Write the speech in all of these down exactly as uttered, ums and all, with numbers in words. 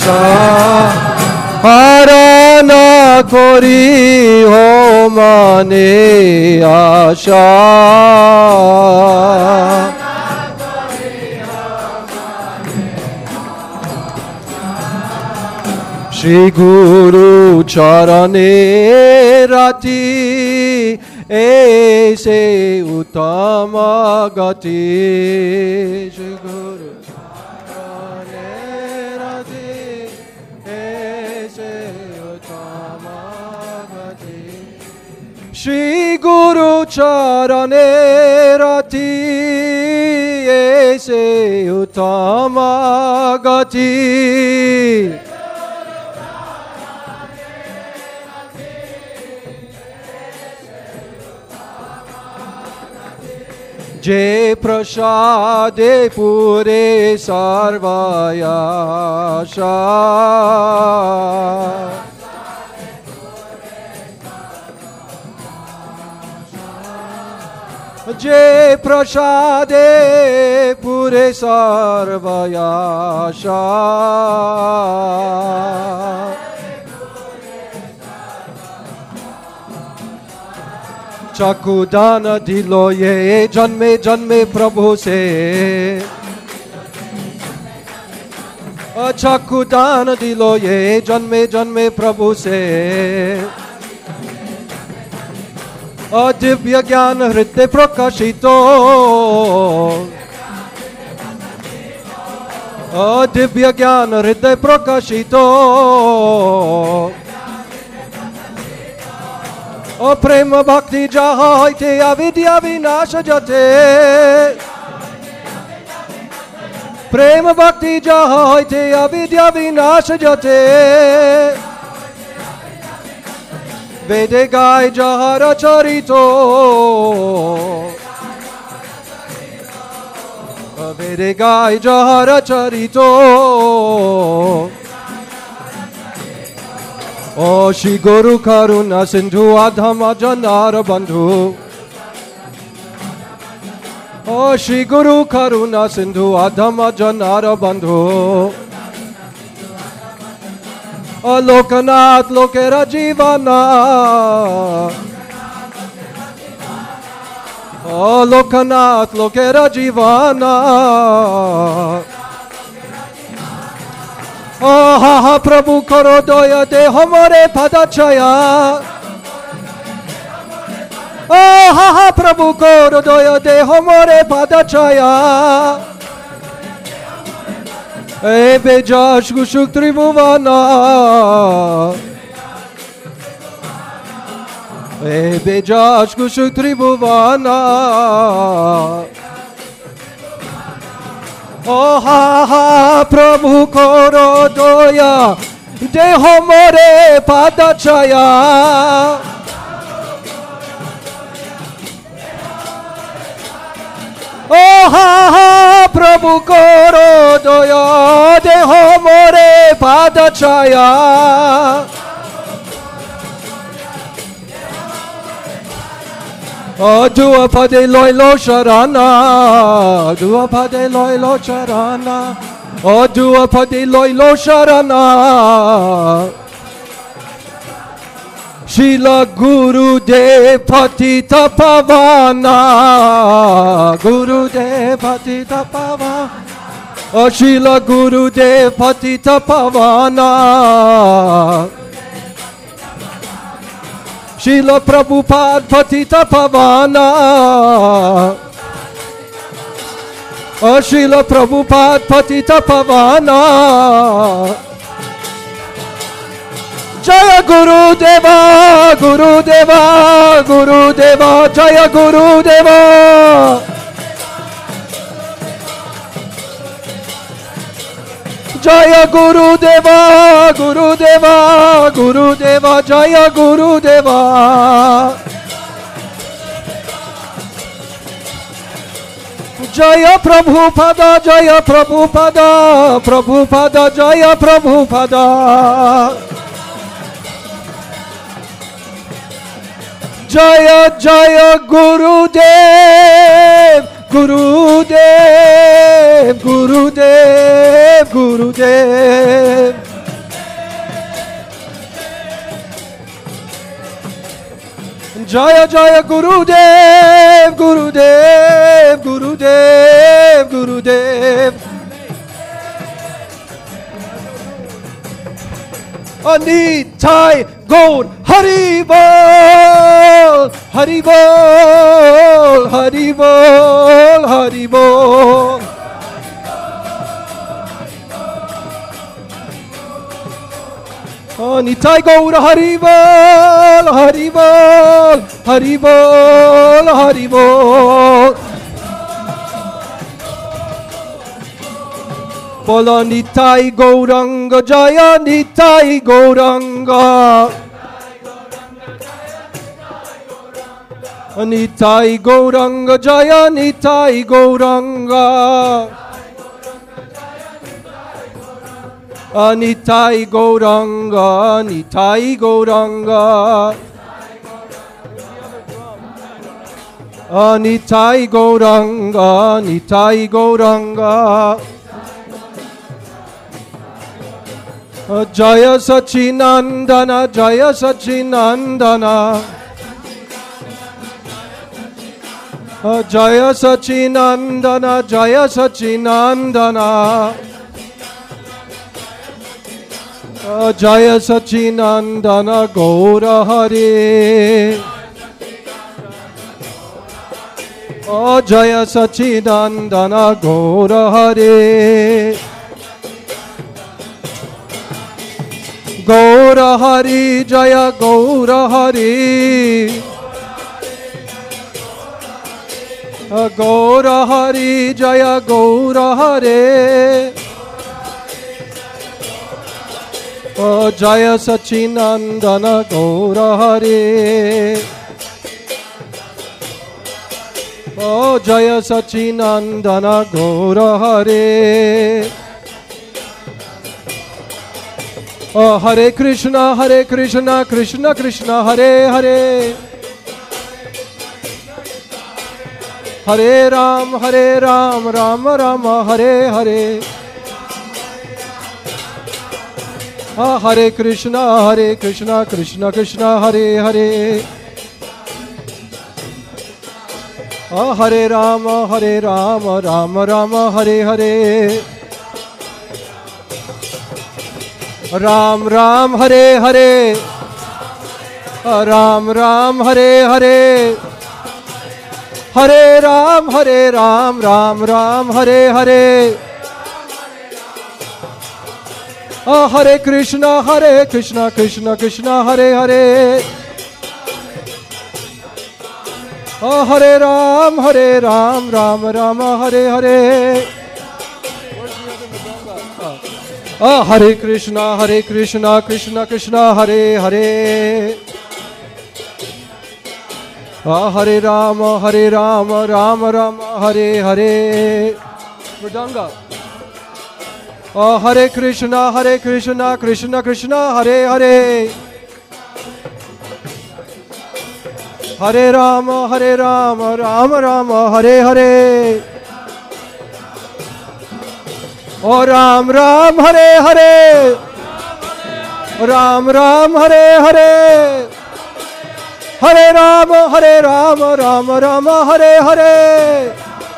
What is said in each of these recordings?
হারানা করি ও মানে আশা শ্রী গুরু চরণে রাতি এসে উত্তম গতি শ্রী গুরু চরণে রাতি এসে উত্তম গতি শ্রী গুরু চরণে রাতি এসে উত্তম গতি যে প্রসাদে পুরে সর্বয়াশা যে প্রসাদে পুরে সর্বয়াশা चाकू दान दिलो ये जन्मे जन्मे प्रभु से चाकू दान दिलो ये जन्मे जन्मे प्रभु से दिव्य ज्ञान हृदय प्रकाशितो दिव्य ज्ञान हृदय प्रकाशितो O prema bhakti jahaite avidya vinasha jate prema bhakti jahaite avidya vinasha jate vede gai jahara charito vede gai jahara charito O Shri Guru Karuna Sindhu Adhama Janara Bandhu O Shri Guru Karuna Sindhu Adhama Janara Bandhu O Lokanath Lokera Jivana O Lokanath Lokera Jivana Oh ha ha Prabhu karo doya de hamare padachaya Oh ha ha Prabhu karo doya de hamare padachaya E bejash gushuk tribhuvana E bejash gushuk tribhuvana Oh ha ha Prabhu koro doya deho more padachaya Oh ha ha Prabhu koro doya deho more padachaya Oh dua pade loilo sharana dua pade loilo sharana Oh dua pade loilo sharana Shila Guru Dev Patita Pavana Guru Dev Patita Pavana Oh Shila Guru Dev Patita Pavana Srila Prabhupada Patita Pavana Oh Srila Prabhupada Patita Pavana Jaya Guru Deva Guru Deva Guru Deva Jaya Guru Deva Jaya Guru Deva Guru Deva Guru Deva Jaya Guru Deva Jaya Prabhupada Jaya Prabhupada Prabhupada Jaya Prabhupada Jaya Jaya Guru Dev Gurudev, Gurudev, Gurudev, Jaya Jaya Gurudev, Gurudev, Gurudev, Gurudev. Nitai Gaur Hari Bol, Hari Bol, Hari Bol, Hari Bol. Nitai Gaur Hari Bol, Hari Bol, Hari Bol, Hari Bol. Bola Nitai Gauranga Jaya, Nitai Gauranga. Nitai Gauranga Jaya, Nitai Gauranga. Nitai Gauranga, Nitai Gauranga. Nitai Gauranga, Nitai Gauranga. Jaya Sachinandana, Jaya Sachinandana. Jaya Sachinandana, Jaya Sachinandana. Jaya Sachinandana Gaura Hare. Oh Jaya Sachinandana Gaura Hare. Gaura Hari Jaya Gaura Hari. Gaura Hari Jaya Gaura Hare. Oh Jaya Sachinandana Gaura Hare. Oh Jaya Sachinandana Gaura Hare. Oh Hare Krishna, Hare Krishna, Krishna Krishna, Hare Hare. Hare Ram, Hare Ram, Ram Ram, Hare Hare. Oh Hare Krishna, Hare Krishna, Krishna Krishna, Hare Hare. Oh Hare Ram, Hare Ram, Ram Ram, Hare Hare. Ram Ram Hare Hare. Ram Ram Hare Hare. Hare Ram Hare Ram, Ram Ram Hare Hare. Oh Hare Krishna, Hare Krishna, Krishna Krishna, Hare Hare. Oh Hare Ram, Hare Ram, Ram Ram, Hare Hare. Oh Hare Krishna, Hare Krishna, Krishna Krishna, Hare Hare. Oh Hare Rama, Hare Rama, Rama Rama, Hare Hare. Mridanga. Oh Hare Krishna, Hare Krishna, Krishna Krishna, Hare Hare. Hare Rama, Hare Rama, Rama Rama, Hare Hare. Oh Ram Ram, Hare Hare. Ram Ram, Hare Hare. Hare Rama, Hare Rama, Rama Rama, Hare Hare.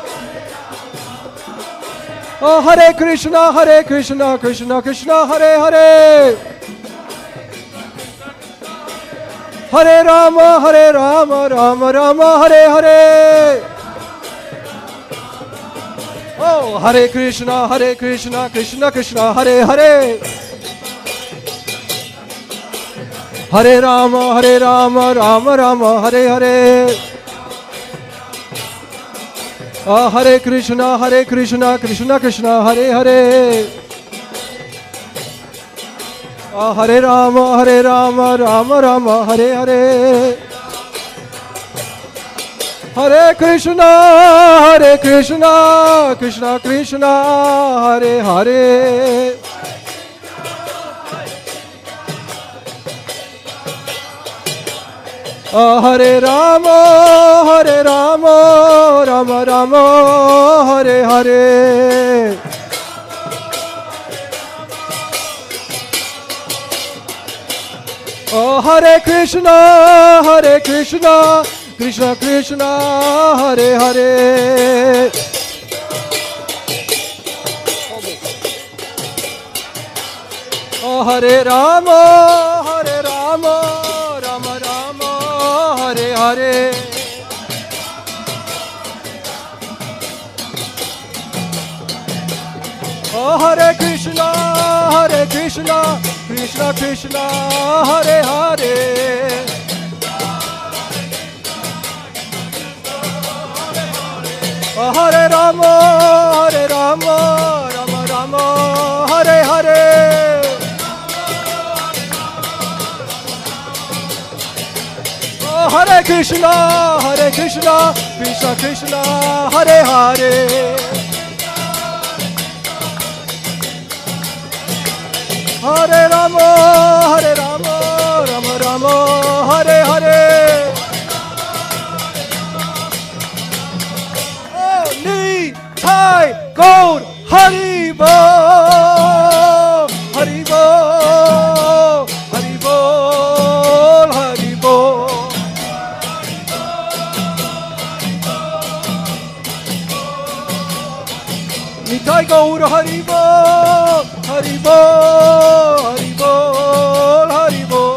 Oh Hare Krishna, Hare Krishna, Krishna Krishna, Hare Hare. Hare Rama, Hare Rama, Rama Rama, Hare Hare. Oh Hare Krishna, Hare Krishna, Krishna Krishna, Hare Hare. Hare Rama, Hare Rama, Rama Rama, Hare Hare. Oh Hare Krishna, Hare Krishna, Krishna Krishna, Hare Hare. Oh Hare Rama, Hare Rama, Rama Rama, Hare Hare. Hare Krishna, Hare Krishna, Krishna Krishna, Hare Hare. Oh Hare Rama, Hare Rama, Rama Rama, Hare Hare. Oh, Hare Krishna, Hare Krishna, Krishna Krishna, Hare Hare. Oh, Hare Rama, Hare Rama, Rama Rama, Hare Hare. Oh, Hare Krishna, Hare Krishna, Krishna Krishna, Hare Hare. Oh, Hare Rama, Hare Rama, Rama Rama, Hare Hare. Oh, Hare Krishna, Hare Krishna, Krishna Krishna, Hare Hare. Hare Rama, Hare Rama, Rama Rama, Hare Hare. Oh, Nitai Gaur, Hari Bol, Hari Bol, Hari Bol, Hari Bol. Nitai Gaur, Hari Bol, Hari Bol, Hari Bol, Hari Bol.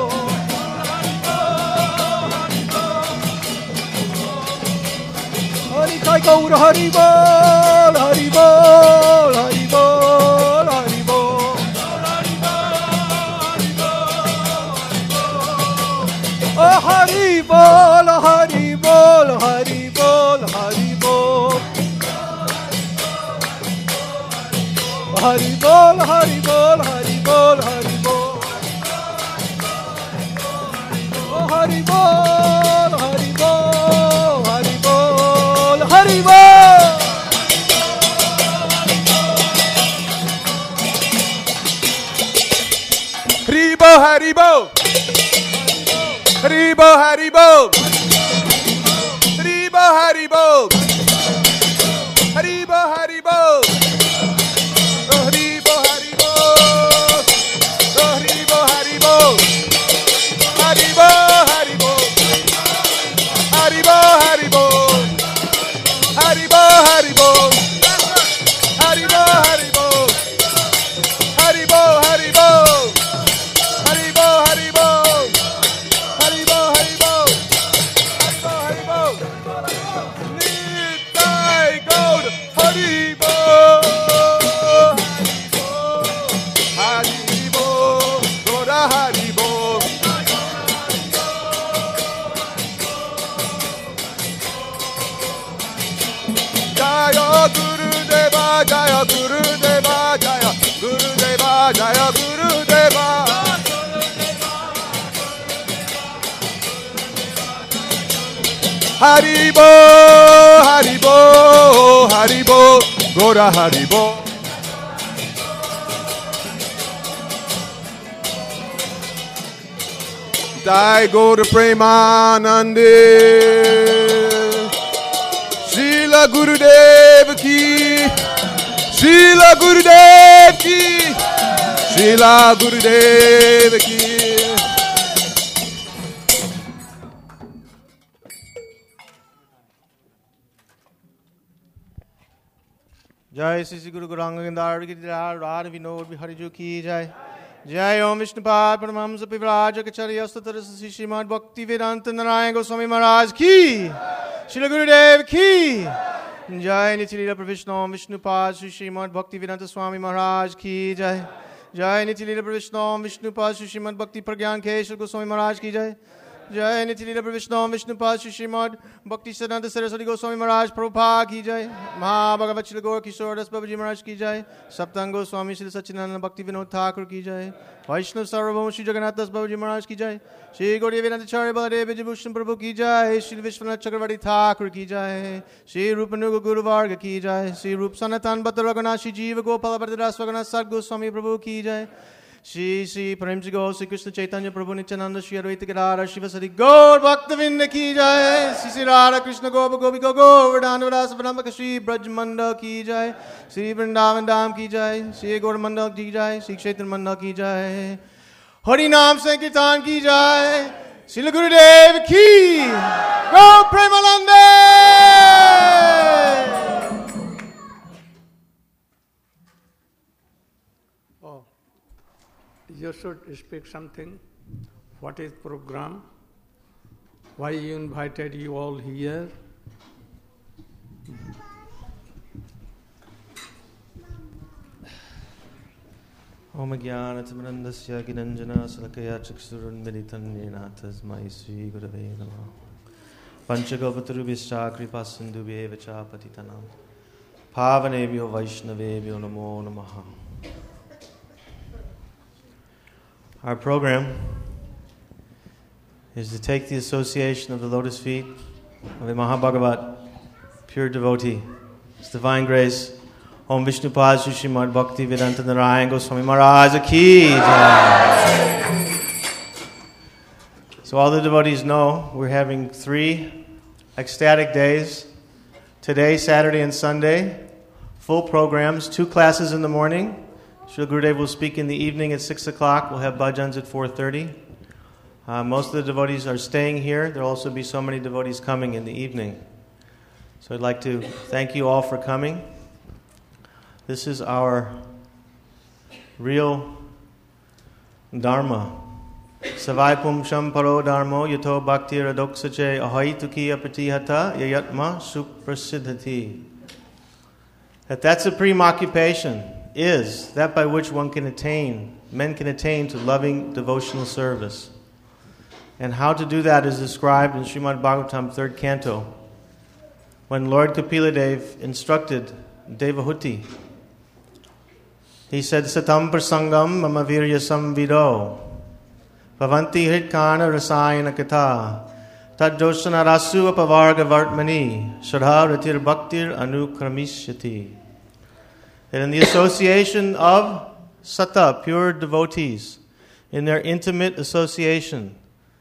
Nitai Gaur, Hari Bol, Hari Bol, Hari Bol, Hari Bol. Oh, Hari Bol, Hari Bol, Hari Bol, Hari Bol. Hari Bol, Hari Bol, Hari Bol, Hari Bol. Oh, Hari Bol, Hari Bol, Hari Bol, Hari Bol. Haribo, Haribo, Haribo, Haribo, Haribo, Haribo, Haribo, Haribo. Haribo, Haribo, Haribo, Haribo, Haribo, Haribo, Haribo, Haribo, Haribo, Haribo, Haribo, Haribo, Haribo, Haribo, Haribo, Nitai Gaur, Haribo, Haribo, Gaura Haribo. Jaya Gurudeva, Jaya Gurudeva, Jaya Gurudeva, Jaya Gurudeva. Haribo, Haribo, Haribo, Gaura Haribo. Jai Gaura Premanande. Srila Gurudev ki, Srila Gurudev ki, Srila Gurudev ki. Jai Sri Guru Gauranga Gandhar ki jai, Radha Vinod Bihari Ji ki jai. Jai Om Vishnupad Paramahamsa Pivraj Acharya Statara Sri Srimad Bhakti Vedanta Narayan Goswami Maharaj ki, Srila Gurudev ki. Jai Nitya Leela Pravishna Om Vishnupad Sri Srimad Bhakti Vedanta Swami Maharaj ki jai. Jai Nitya Leela Pravishna Om Vishnupad Sri Srimad Bhakti Pragyan Keshwar Goswami Maharaj ki jai. Jai Nitya Leela Pravishna Om Vishnupad Sri Srimad Bhakti Siddhanta Saraswati Goswami Maharaj Prabhupada ki jai. Mahabhagavat Shri Gaur Kishore Das Babaji Maharaj ki jai. Saptang Goswami Shri Satchidananda Bhakti Vinod Thakur ki jai. Vaishnav Sarvabhauma Shri Jagannath Das Babaji Maharaj ki jai. Shri Gauriya Vedantacharya Baladev Vijayabhushan Prabhu ki jai. Shri Vishwanath Chakravarti Thakur ki jai. Shri Rupanuga Guru Varga ki jai. Shri Rup Sanatan Bhatta Raghunath Shri Jiva Gopala Bhattadaras Raghunath Sat Goswami Prabhu ki jai. Shri Shri Premji Gaur Shri Krishna Chaitanya Prabhu Nityananda Shri Advaita Gadadhar Shivasari Gaur Bhaktavinda ki jai. Shri Shri Radha Krishna Gopa Gopika Govardhana Vrasa Vrambaka Shri Braj Mandal ki jai. Shri Vrindavan Dham ki jai. Shri Gaur Mandal ki jai. Shri Kshetra Mandal ki jai. Hari नाम संकीर्तन की जाए, श्रील गुरुदेव की, गौ प्रेमानंदे। Oh, you should speak something. What is program? Why you invited you all here? Om Jnanatimandasya Ginanjana Salakaya Chaksurunmilitan Yena Tasmai Sri Gurave Namaha. Panchagopatarubhischa Kripasindubhye Vacha Patitanam Pavanebhyo Vaishnavebhyo Namo Namaha. Our program is to take the association of the lotus feet of a Mahabhagavat, pure devotee, His divine grace, Om Vishnupad Srimad Bhakti Vedanta Narayan Goswami Maharaj Ki Jai. So all the devotees know we're having three ecstatic days. Today, Saturday and Sunday, full programs, two classes in the morning. Srila Gurudev will speak in the evening at six o'clock. We'll have bhajans at four thirty. Uh, most of the devotees are staying here. There will also be so many devotees coming in the evening. So I'd like to thank you all for coming. This is our real dharma. Savai pumsham paro dharmo yato bhakti radoksache ahaituki apatihata yayatma suprasiddhati. That that supreme occupation is that by which one can attain, men can attain to loving devotional service. And how to do that is described in Srimad Bhagavatam, third canto, when Lord Kapila Dev instructed Devahuti. He said, Satam prasangam mama virya samvido bhavanti hritkana rasayana katha tadjoshana rasu apavarga vartmani shradha ratir bhaktir anukramishyati. That in the association of sata, pure devotees, in their intimate association,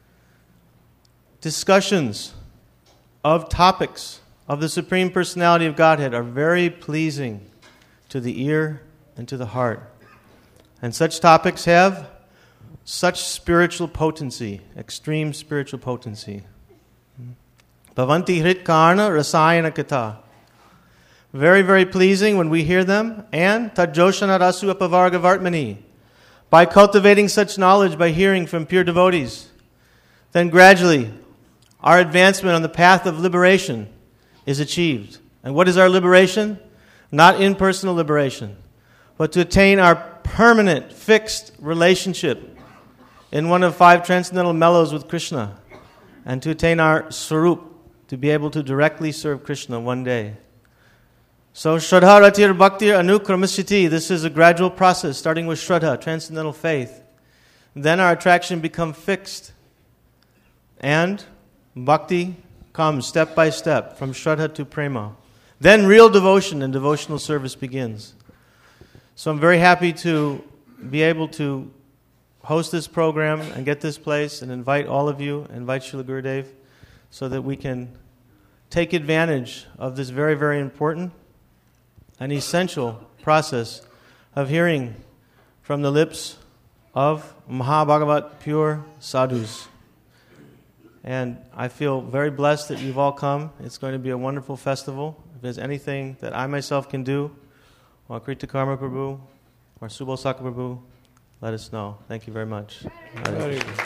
discussions of topics of the Supreme Personality of Godhead are very pleasing to the ear and to the heart. And such topics have such spiritual potency, extreme spiritual potency. Bhavanti hritkarna rasayana katha. Very, very pleasing when we hear them. And tadjoshana rasu apavarga vartmani. By cultivating such knowledge, by hearing from pure devotees, then gradually our advancement on the path of liberation is achieved. And what is our liberation? Not impersonal liberation, but to attain our permanent, fixed relationship in one of five transcendental mellows with Krishna, and to attain our Swarup, to be able to directly serve Krishna one day. So, Shraddha Ratir Bhaktir Anukramishyati, this is a gradual process, starting with Shraddha, transcendental faith. Then our attraction becomes fixed, and Bhakti comes step by step, from Shraddha to Prema. Then real devotion and devotional service begins. So I'm very happy to be able to host this program and get this place and invite all of you, invite Srila Gurudev, so that we can take advantage of this very, very important and essential process of hearing from the lips of Mahabhagavat pure sadhus. And I feel very blessed that you've all come. It's going to be a wonderful festival. If there's anything that I myself can do, or Krita Karma Prabhu, or Subal Saka Prabhu, let us know. Thank you very much. Very good.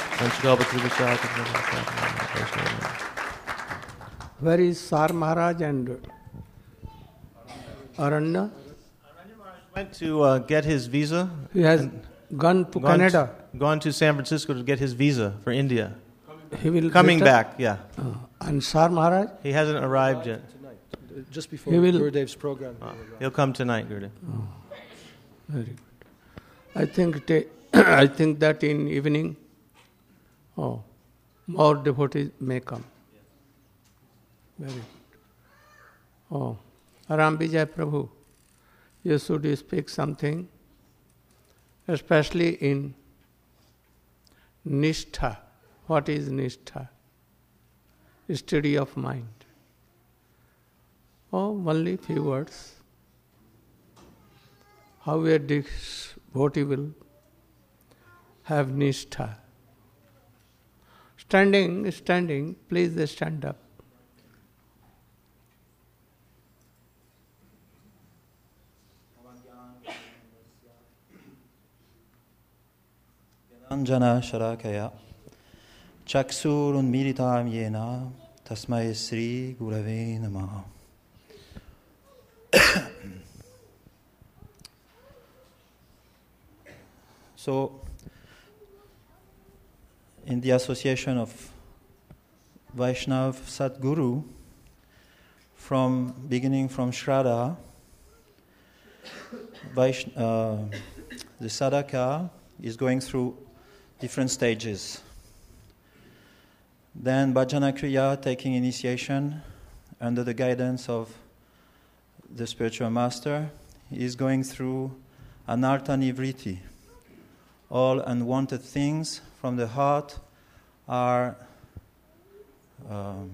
Where is Sar Maharaj and Aranya? Went to uh, get his visa. He has gone to gone Canada. To, gone to San Francisco to get his visa for India. He will Coming later? back, yeah. Uh, and Sar Maharaj? He hasn't arrived yet. Tonight, just before He will- Gurudev's program. Uh, he'll come tonight, Gurudev. Very good. I think ta- I think that in evening, oh, more devotees may come. Very good. Oh, Ram Vijay Prabhu, you should speak something, especially in Nishtha. What is Nishtha? Study of mind. Oh, only few words. How a devotee will have nishtha. Standing, standing, please stand up. Anjana Sharakaya Chaksurunmilitam Yena Tasmai Sri Gurave Namaha. So, in the association of Vaishnav Sadguru, from beginning from Shraddha, Vaishn- uh, the sadhaka is going through different stages. Then Bhajana Kriya, taking initiation under the guidance of the spiritual master, is going through Anartha Nivriti. All unwanted things from the heart are um,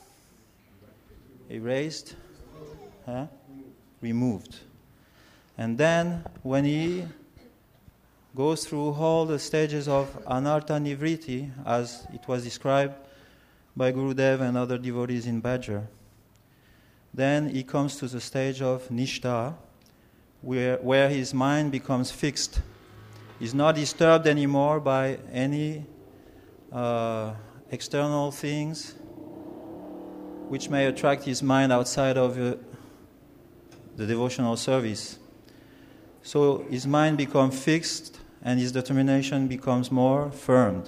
erased, huh? removed. And then when he goes through all the stages of Anartha Nivriti, as it was described by Gurudev and other devotees in Badger, then he comes to the stage of Nishtha, where, where his mind becomes fixed. He's not disturbed anymore by any uh, external things which may attract his mind outside of uh, the devotional service. So his mind becomes fixed and his determination becomes more firm.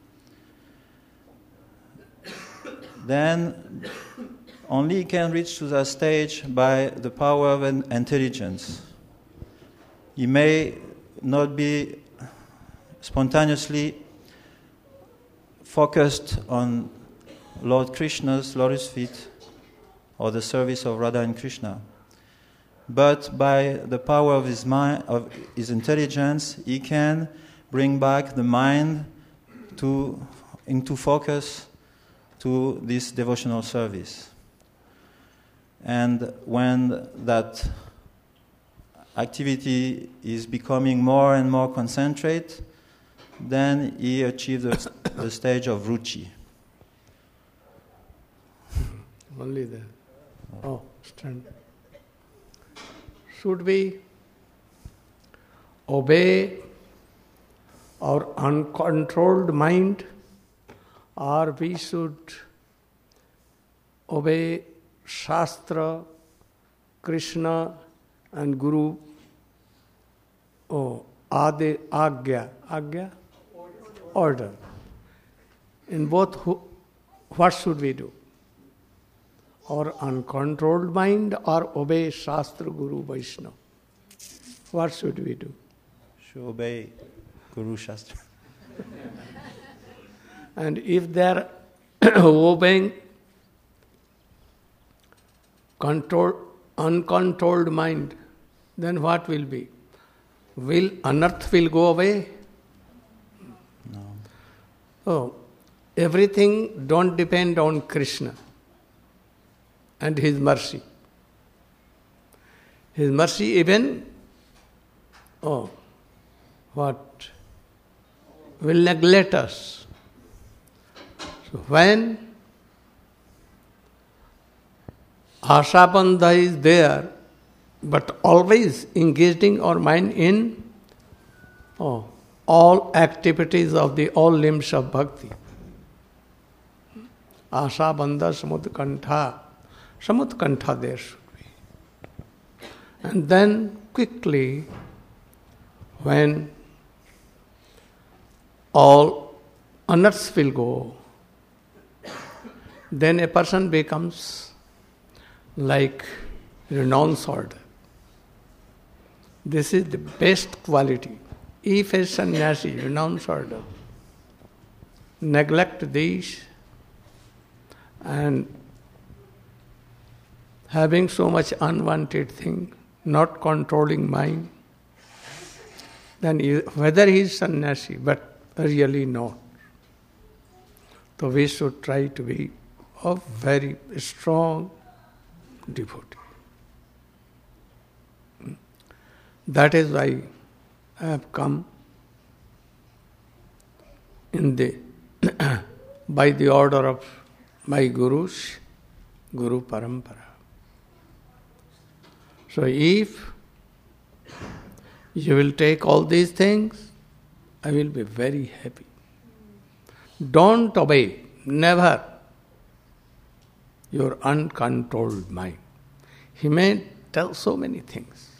Then only he can reach to that stage by the power of an intelligence. He may not be spontaneously focused on Lord Krishna's lotus feet or the service of Radha and Krishna. But by the power of his mind, of his intelligence, he can bring back the mind to into focus to this devotional service. And when that activity is becoming more and more concentrate, then he achieves the, the stage of ruchi. Only there. Oh, stand. Should we obey our uncontrolled mind, or we should obey Shastra, Krishna and Guru? Oh, Adi, Agya, Agya? Order. In both, who, what should we do? Our uncontrolled mind or obey Shastra, Guru, Vaishnava? What should we do? Should obey Guru Shastra. And if they are obeying control, uncontrolled mind, then what will be? Will unearth will go away? No. Oh, everything don't depend on Krishna and His mercy. His mercy even, oh, what? Will neglect us. So when Ashabandha is there, but always engaging our mind in oh, all activities of the all limbs of bhakti. Ashabandha samutkantha. Samutkantha there should be. And then quickly, when all unearths will go, then a person becomes like renounce order. This is the best quality. If a sannyasi, renounce order, neglect these and having so much unwanted thing, not controlling mind, then he, whether he is sannyasi, but really not. So we should try to be a very strong devotee. That is why I have come in the by the order of my gurus, Guru Parampara. So if you will take all these things, I will be very happy. Don't obey, never, your uncontrolled mind. He may tell so many things.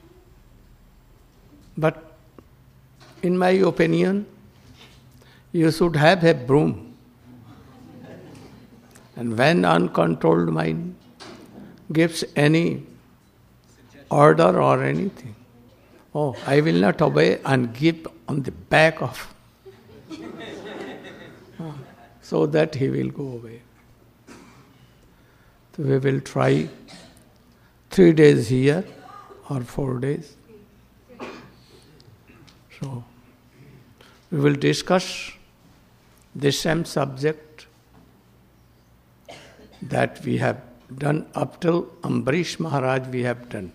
But in my opinion, you should have a broom. And when uncontrolled mind gives any order or anything, oh, I will not obey and give on the back of, so that he will go away. So we will try three days here or four days. So we will discuss the same subject that we have done up till Ambarish Maharaj we have done.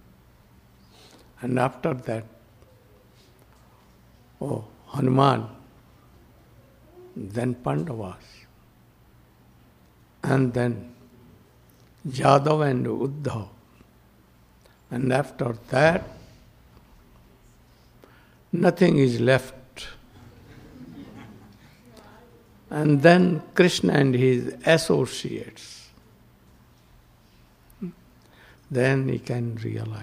And after that, oh, Hanuman, then Pandavas, and then Yadav and Uddhav. And after that, nothing is left. And then Krishna and his associates. Then he can realize.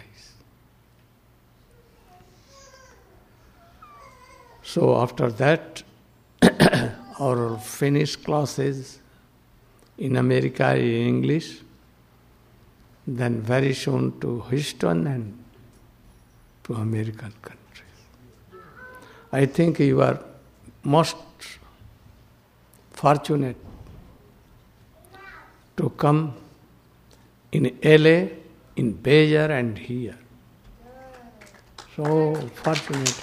So after that, our finished classes in America in English, then very soon to Houston and to American countries. I think you are most fortunate to come in L A, in Bayer and here. So fortunate.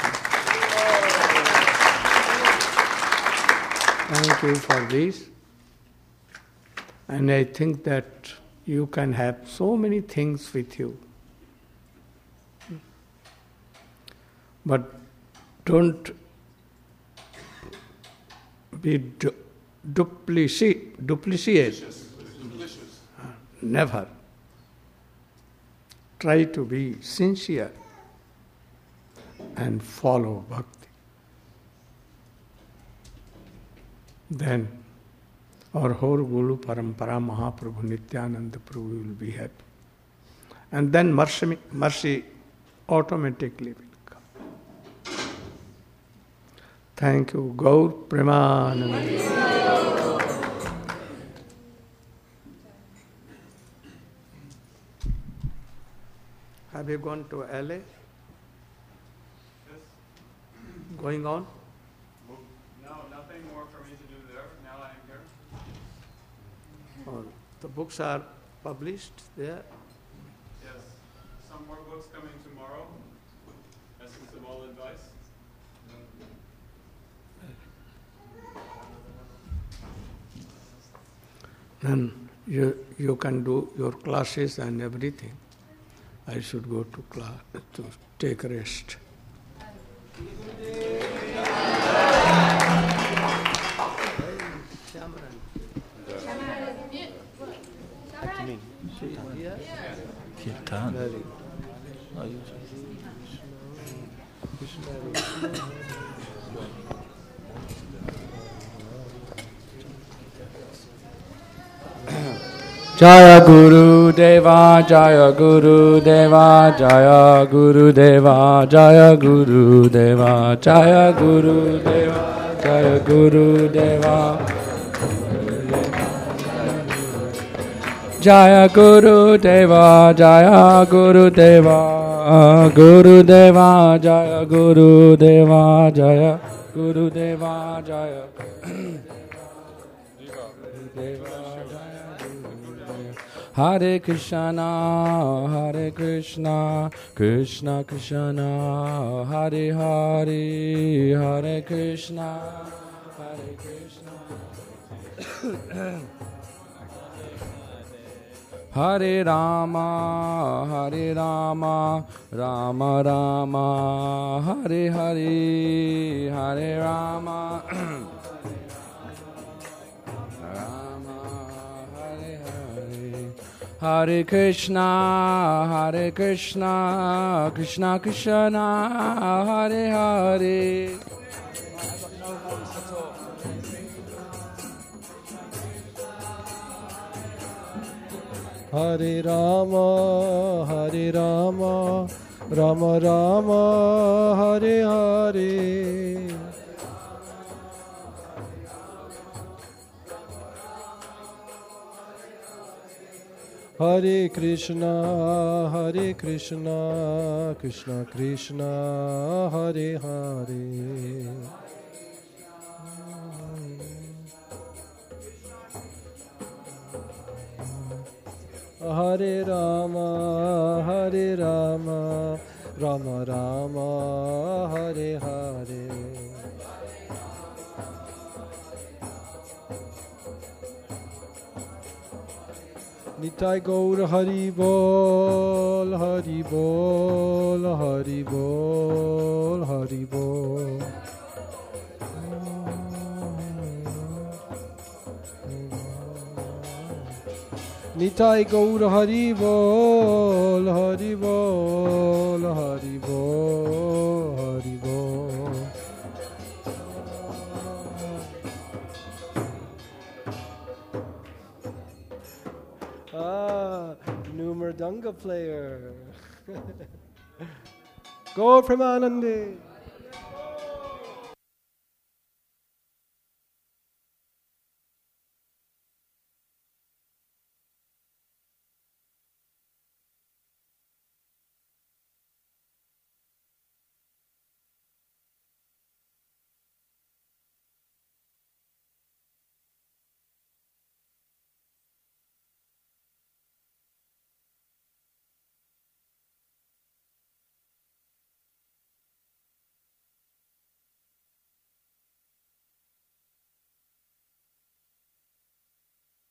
Thank you for this. And I think that you can have so many things with you. But don't be du- duplicate, duplicate. Uh, never. Try to be sincere and follow bhakti. Then our whole Guru Parampara Mahaprabhu Nityananda Prabhu will be happy. And then mercy, mercy automatically will come. Thank you. Gaur Premanand. Have you gone to L A? Yes. Going on? No, nothing more for me to do there. Now I am here. Oh, the books are published there? Yes. Some more books coming tomorrow. Essence of All Advice. Then you, you can do your classes and everything. I should go to class to take rest. Kirtan. Jaya Guru Deva, Jaya Guru Deva, Jaya Guru Deva, Jaya Guru Deva, Jaya Guru Deva, Jaya Guru Deva. Jaya Guru Deva, Jaya Guru Deva, Guru Deva, Jaya Guru Deva, Jaya Guru Deva, Jaya Hare Krishna, Hare Krishna, Krishna Krishna, Hare Hare, Hare Krishna, Hare Krishna. Hare Rama, Hare Rama, Rama Rama, Hare Hare, Hare Rama, Rama, Hare Hare, Hare Krishna, Hare Krishna, Krishna Krishna, Hare Hare. Hare Rama, Hare Rama, Rama Rama, Hare Hare. Hare Krishna, Hare Krishna, Krishna Krishna, Hare Hare. Hare Rama, Hare Rama, Rama Rama, Hare Hare. Nitai Gaur Hari Bol, Hari Bol, Hari Bol, Hari Bol. Nitai Gaur Hari Bol, Hari Bol, Hari Bol, Hari Bol. Ah, new mridanga player. Go Premanandi.